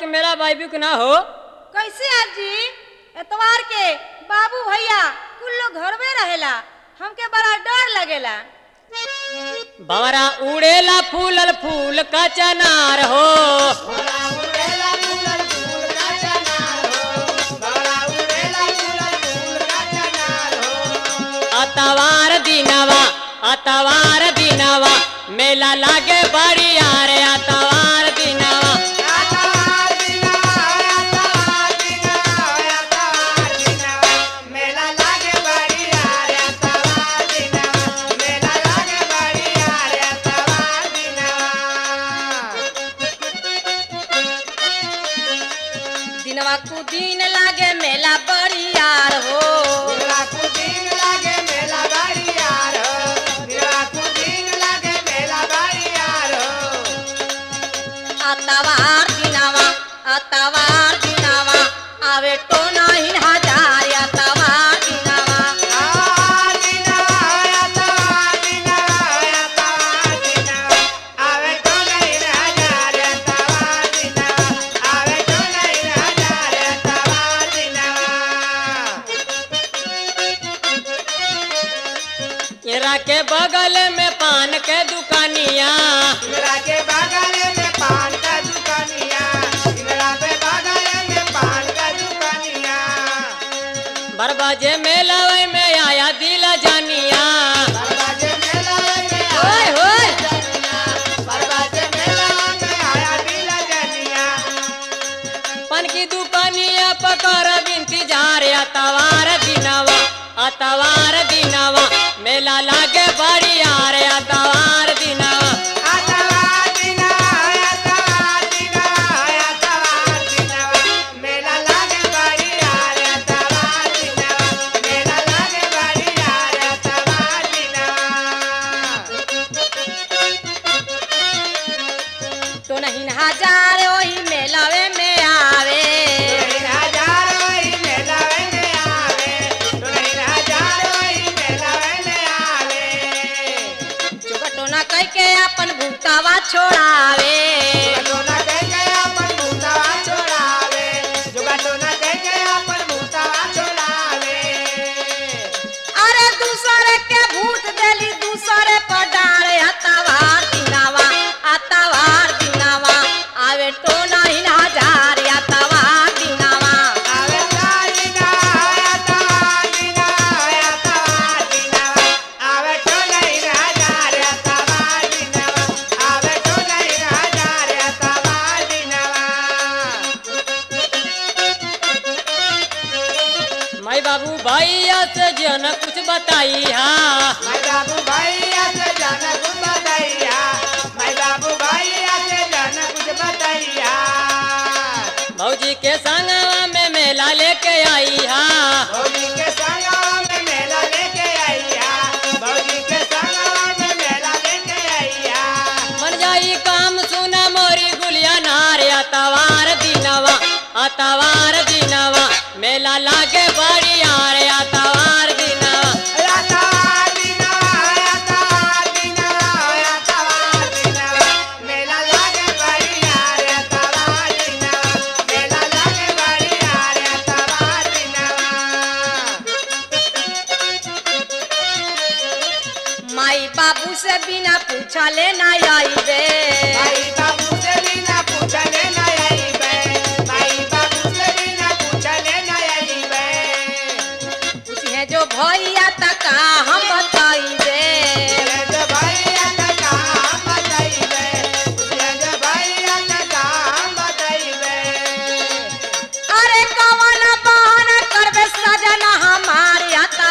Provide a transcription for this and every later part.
के मेला बाबू के ना हो। कैसे आजी एतवार के बाबू भैया कुल लोग घर में रहेला, हमके बड़ा डर लगेला। भवरा उड़ेला फूलल फूल का चनार हो। अतवार दिनवा मेला लागे बढ़िया रे। अतवार दिनवा मेला लागे बढ़िया रे। अतवार दिनवा मेला लागे बढ़िया रे। अतवार दिनवा को दिन लागे मेला बढ़िया हो। दिनवा को दिन लागे मेला बढ़िया रो। दिनवा को दिन लागे मेला बढ़िया रो। अतवार दिनवा आवे तो नहीं हजार। अतवार दिनवा आवे तो नहीं हजार। अतवार दिनवा आवे तो नहीं हजार। अतवार दिनवा येरा के बगल में पान के दुकानिया। इंदिरा के बगल में पान का दुकानिया। इंदिरा के बगल में पान का दुकानिया। बरबाजे मेला में आया दिल जानिया। बरबाजे मेला में होय होय बरबाजे मेला में आया दिल जनिया। पान की दुकानिया पकर बिनती जा रे। अतवार दिनवा मेला लागे बढ़िया रे। अतवार दिनवा अतवार दिनवा मेला लागे बढ़िया रे। अतवार दिनवा मेला लागे बढ़िया रे। अतवार दिनवा तो नहीं हजार वही मेलावे में आवे। जोगटोना कह के अपन भूतावा छोड़ावे। अरे दूसरे के भूत देली दूसरे पर डारे। अतवार दिनवा आवे तो नहीं हजार। अतवार दिनवा माई बाबू भैया से जन कुछ बताई हा। बाबू भैया से जाना कुछ बताइया। मैं बाबू भैया से जाना कुछ बताइया। भौजी के संगवा में मेला लेके आई हा। भौजी के संगवा में मेला लेके आइया। भौजी के संगवा में मेला लेके आइया। मन जाई काम सुना मोरी गुलिया नारे। अतवार दिनवा मेला लागे बढ़िया रे। अतवार दिनवा अतवार दिनवा मेला लागे बढ़िया रे। अतवार दिनवा मेला लागे बढ़िया रे। अतवार दिनवा माई बाबू से बिना पूछले ना आईबे। भाई बाबू से बिना पूछले न आइबे। भाई बाबू से बिना पूछले न आइबे। पूछे जो भैया तक हम बताइबे। ये जो भैया तक हम बताइबे। ये जो भैया तक हम बताइबे। अरे कवन बहाना करबे सजना हमारे।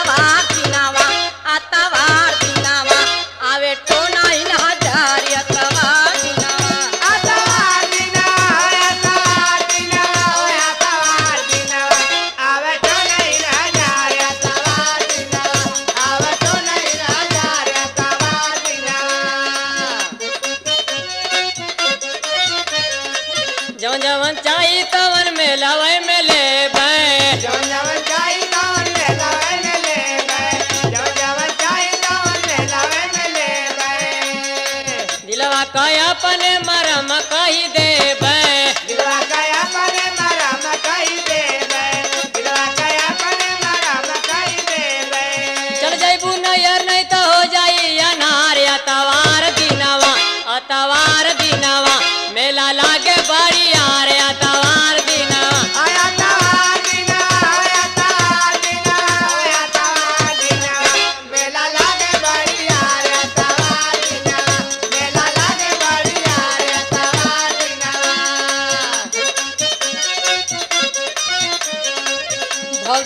अतवार दिनवा आवे तो नहीं हजार। अतवार दिनवा अतवार दिनवा आवे तो नहीं हजार। अतवार दिनवा आवे तो नहीं हजार। अतवार दिनवा जवन जवन चाही तवन मेला में लेबै। जवन जवन चाही तवन मेला में लेबै। जवन जवन चाही तवन मेला में लेबै। दिलवा का अपने मरम कही देबै। दिलवा का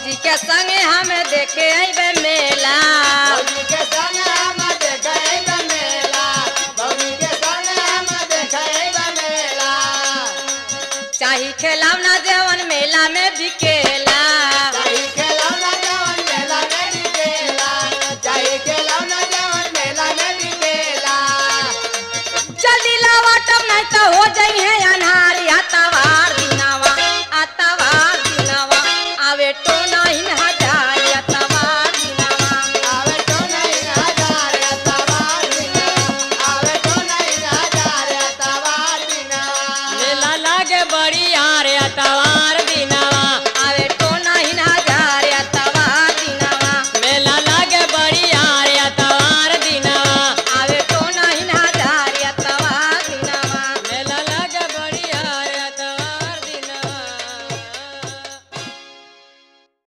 भौजी के संगे हम देखे अइबे मेला